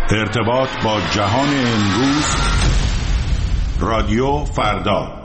ارتباط با جهان امروز، رادیو فردا.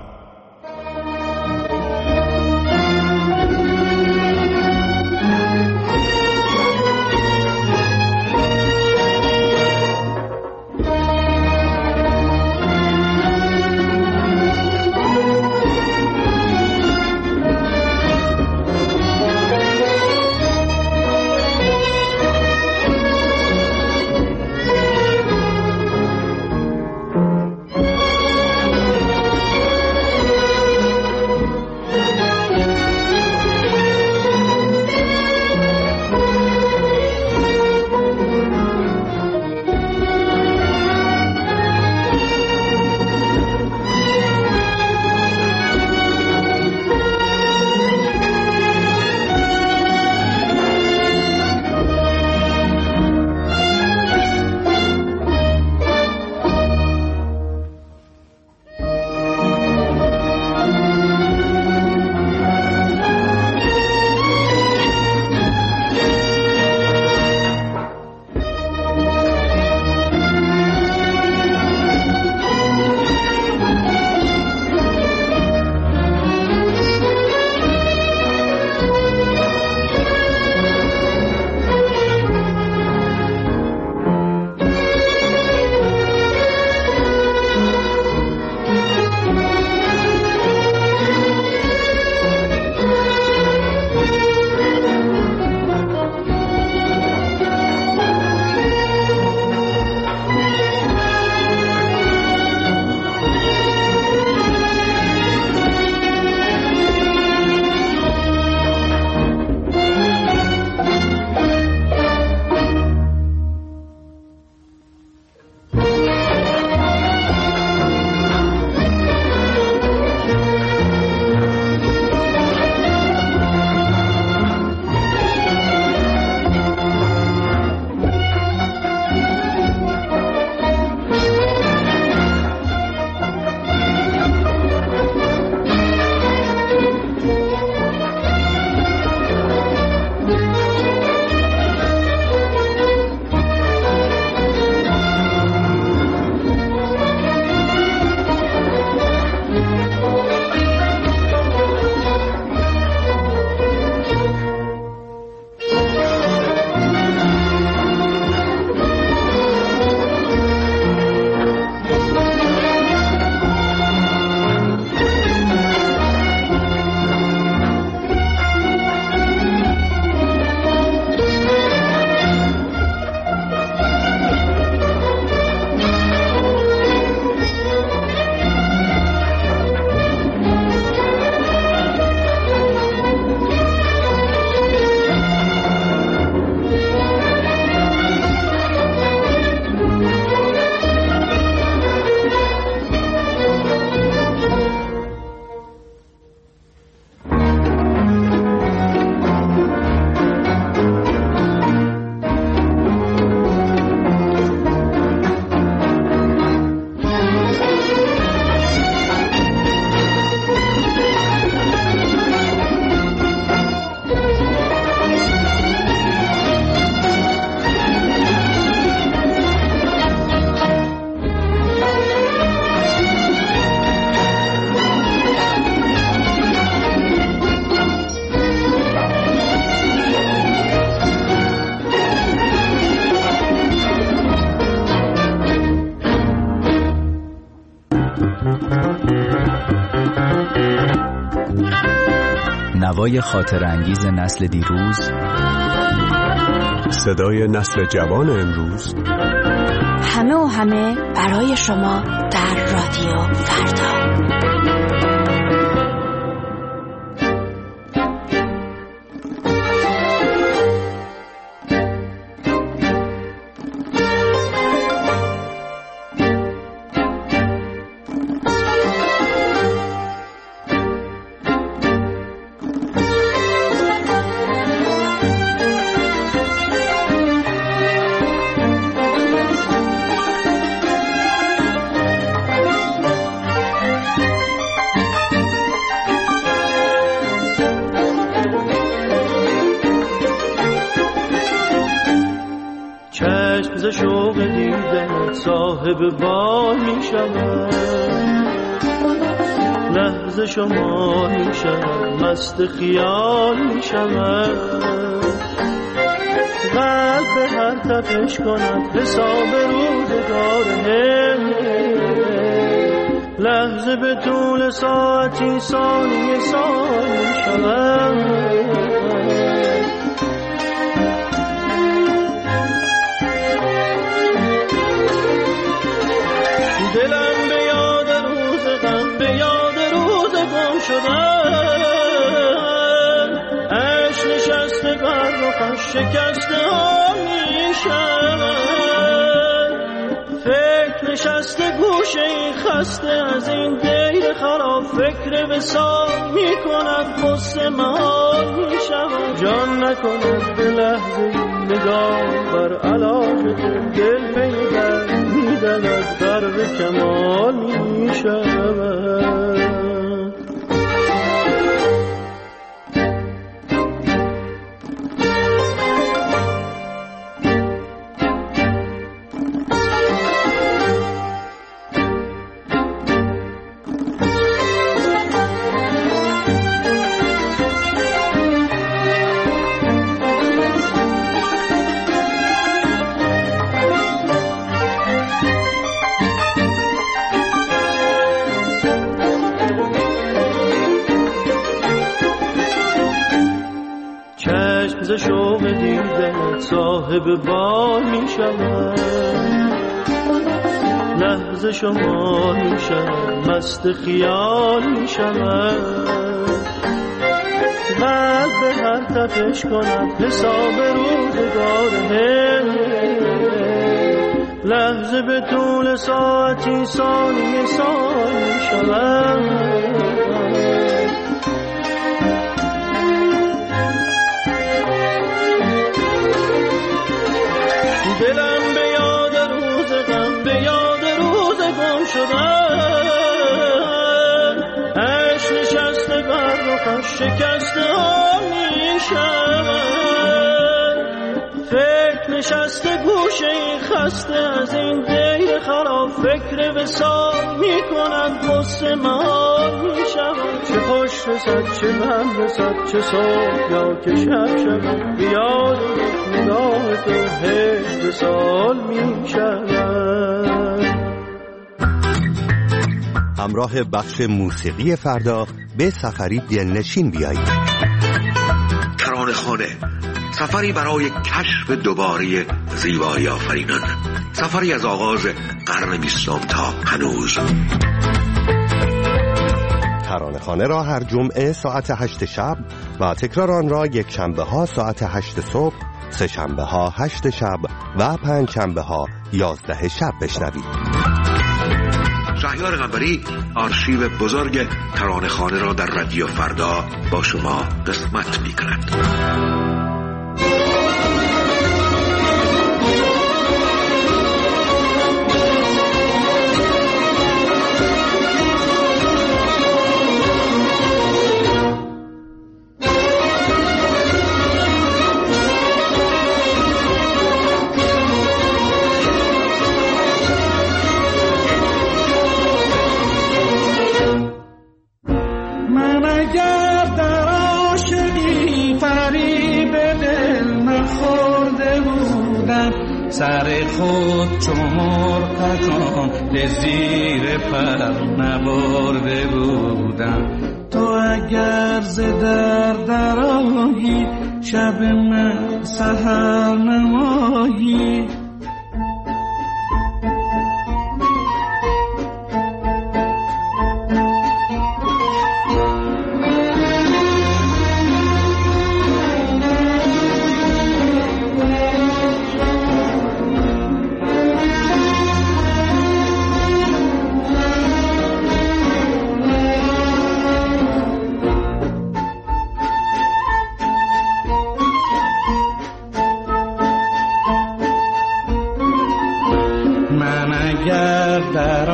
نوای خاطر انگیز نسل دیروز، صدای نسل جوان امروز، همه و همه برای شما در رادیو فردا. چشم ز شوق دیدن صاحب بال می شود، لحظه شما می شود، مست خیال می شود. قلب به هر تپش کند حساب روزگار، لحظه به طول ساعتی ثانیه سال می شود. دلم به یاد روز غم، به یاد روز گم شدن، عشق نشسته بر رخش شکسته ها می شود. فکر نشسته گوشه این خسته از این دیر خراب، فکر وصال می کند قصه محال می شود. جان نکند به لحظه نگاه بر علاج دل پیدا می دلد غرق کمال می شود. ز شوق دیدن صاحب بال می شود، لحظه شما می شود، مست خیال می شود. قلب به هر تپش کند حساب روزگار، لحظه به طول ساعتی ثانیه سال می شود. دلم به یاد روز غم، به یاد روز گم شدن، عشق نشسته بر رخش شکسته ها می شود. فکر نشسته گوشه این خسته از این دیر خراب، فکر وصال می کند قصه محال می شود. چه خوش رسد چه من رسد، چه صبح یا که شب شود، بیاد نگاه تو هشت سال می شود. همراه بخش موسیقی فردا به سفری دلنشین بیایید. ترانه‌خانه، سفری برای کشف دوباره زیبایی آفرینان، سفری از آغاز قرن 20 تا هنوز. ترانه‌خانه را هر جمعه ساعت 8 شب و تکرار آن را یک شنبه ها ساعت 8 صبح، سه شنبه ها 8 شب و پنج شنبه ها 11 شب بشنوید. شهریار قنبری آرشیو بزرگ ترانه‌خانه را در رادیو فردا با شما قسمت می‌کند. سر خود چو مرغکان به زیر پر نبرده بودم. تو اگر ز در آیی، شب من سحر نمایی. در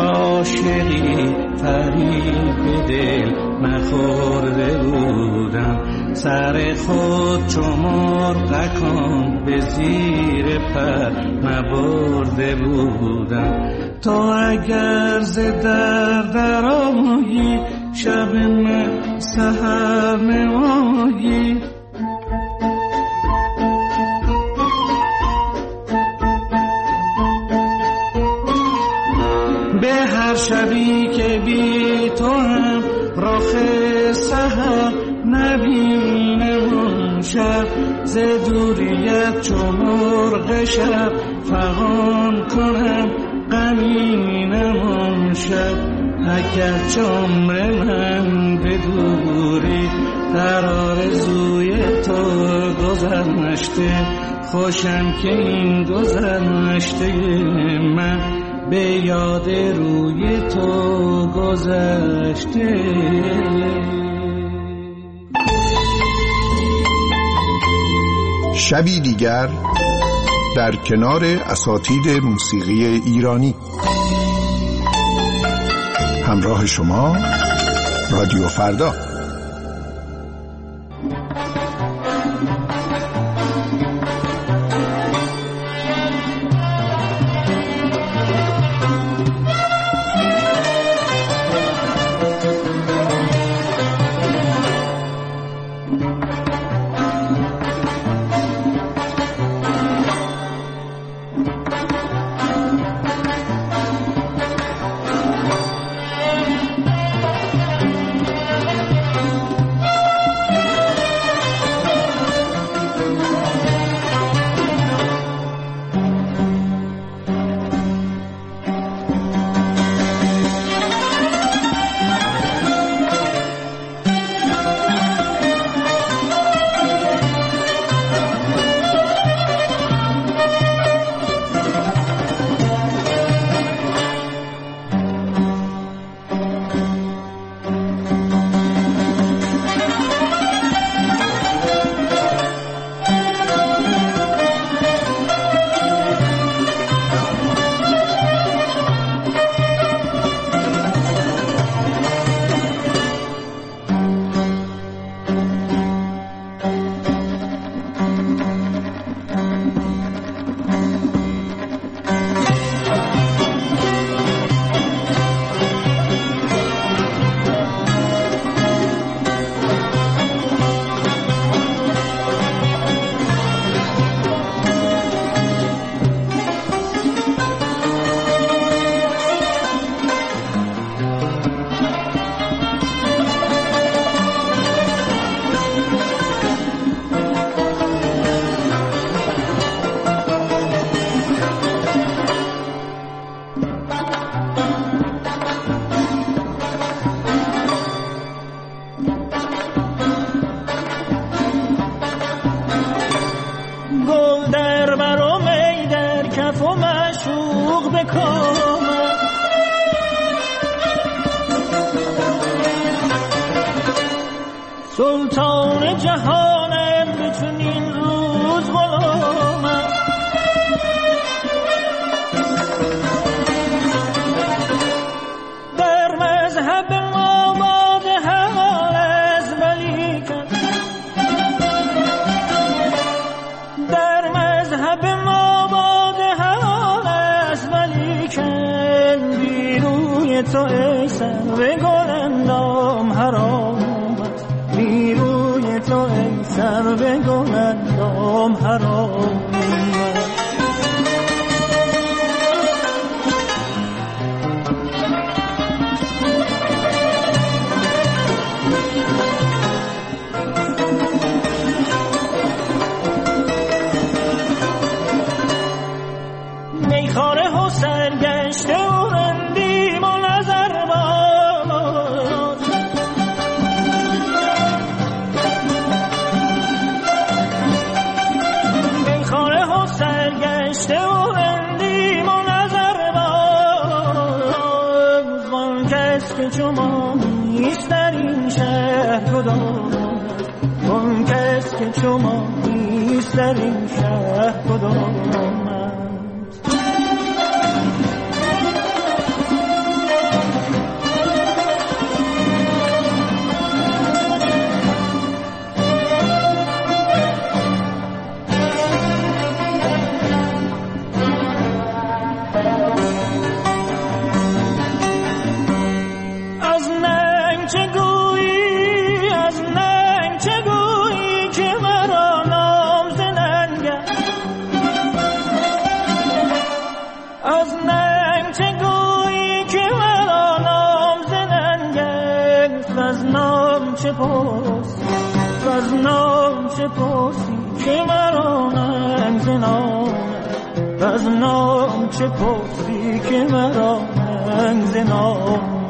عاشقی فریب دل نخورده بودم. سر خود چو مرغ کن به زیر پر نبرده بودم. تو اگر ز در آیی شب من سحر نمایی. به هر شبی که بی تو هم رخ سحر نبینم اون شب، ز دوریت چو مرغ شب فغان کنم غمینم اون شب. اگر عمر من به دوری در آرزوی تو گذشته، خوشم که این گذشته من به یاد روی تو گذشته. شبی دیگر در کنار اساتید موسیقی ایرانی. همراه شما رادیو فردا. سلطان جهانم به چنین روز غلامم. در مذهب ما باد حال از ولیکن، در مذهب ما باد حال از ولیکن، بی روی تو ای سر گلندام حرام، تو ای سر به گلندام حرام. میخاره و سرگشته و رندیم و نظر باز، میخاره و سرگشته و رندیم و نظر باز. وان کس که شما نیست در این شهر کدام، وان کس که شما نیست در این شهر کدام. چه پرسی وز نام چه پرسی که مرانم ز نامت وز نام چه پرسی که مرانم ز نامت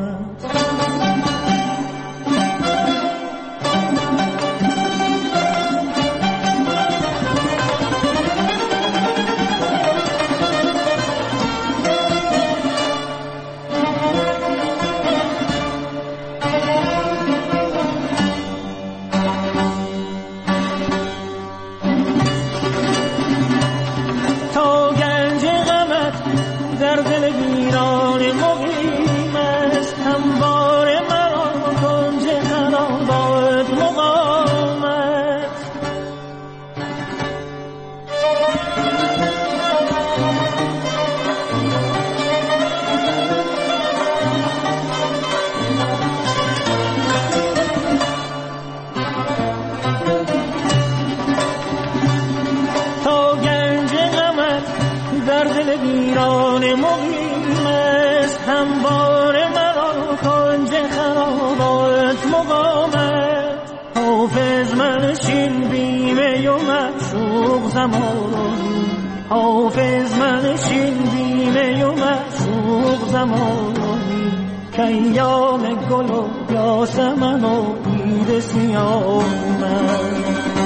حافظ منشین بیمه و معشوق زمانی که ایام گل و یاسمن و عید سیامن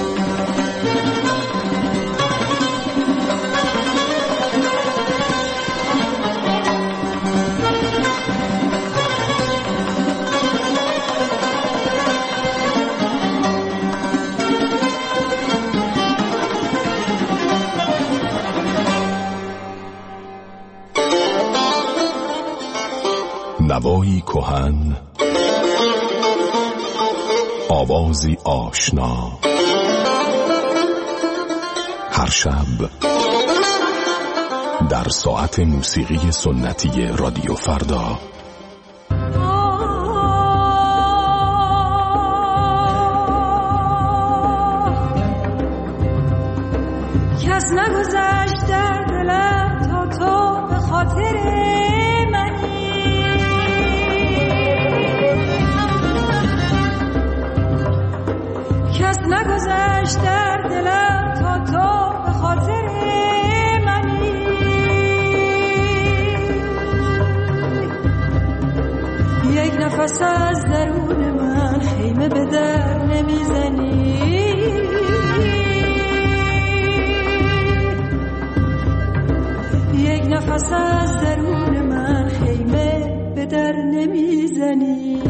نوایی کهن، آوازی آشنا، هر شب در ساعت موسیقی سنتی رادیو فردا. کس نگذشت در دلم تا تو به خاطر نگذشت در دلم تا تو به خاطر منی یک نفس از درون من خیمه به در نمیزنی یک نفس از درون من خیمه به در نمیزنی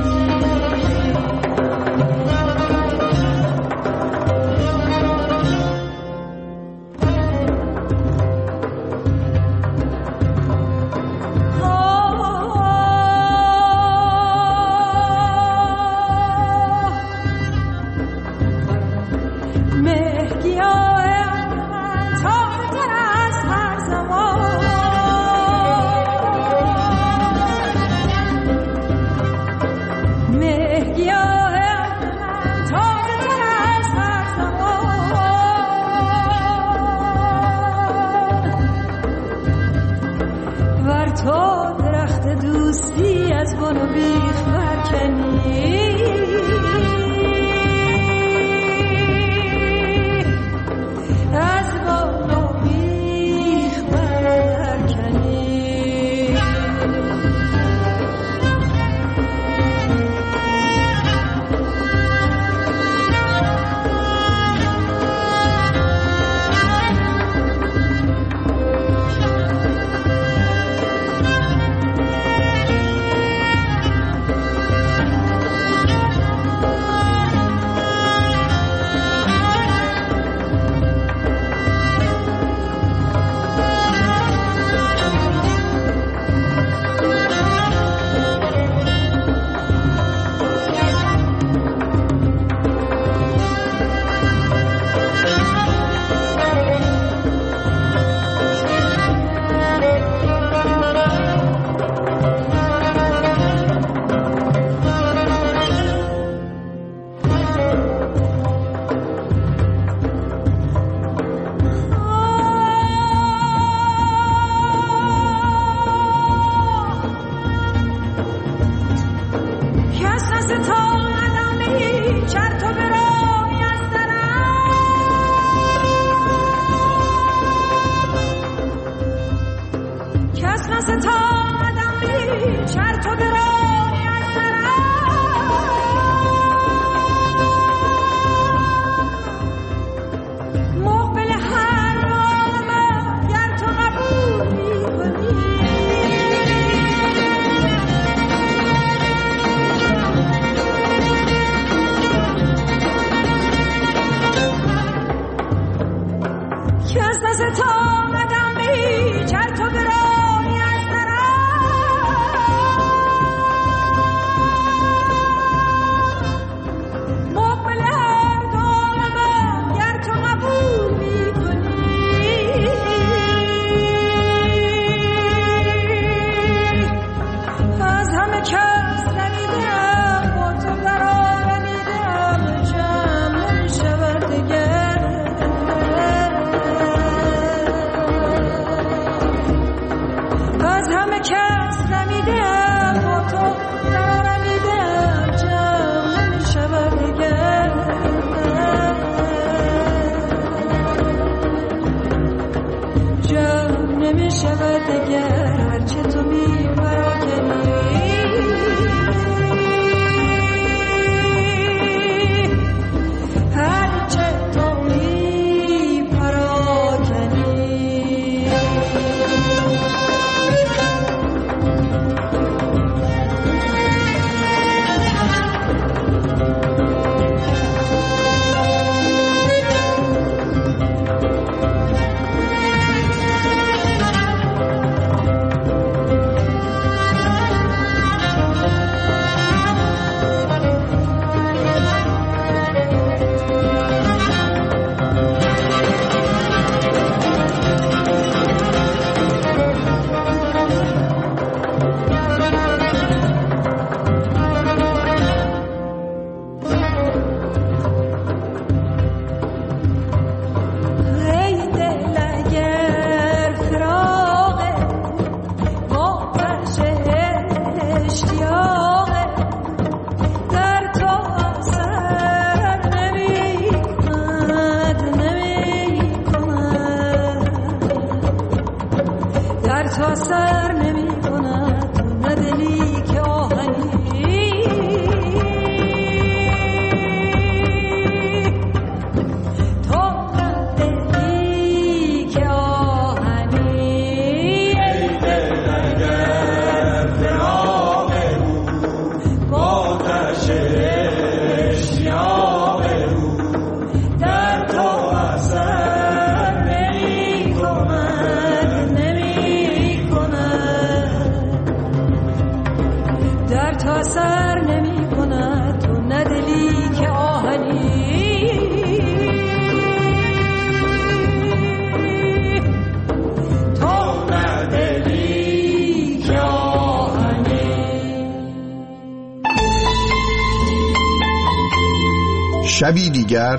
شبی دیگر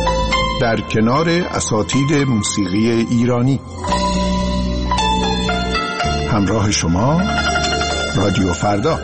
در کنار اساتید موسیقی ایرانی. همراه شما رادیو فردا.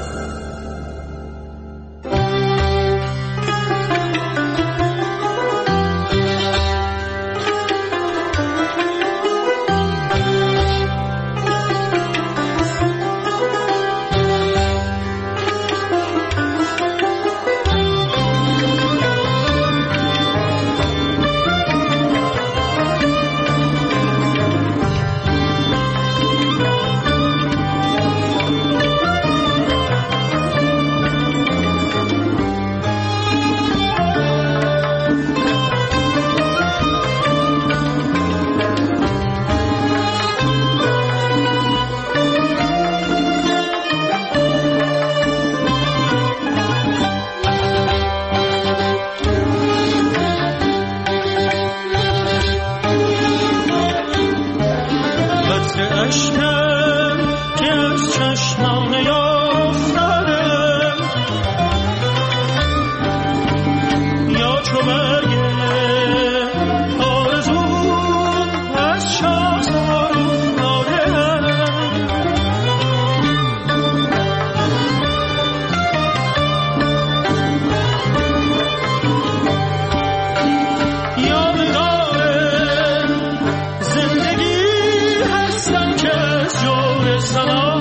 زندگی هستم که از جور سلام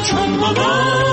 چون غبار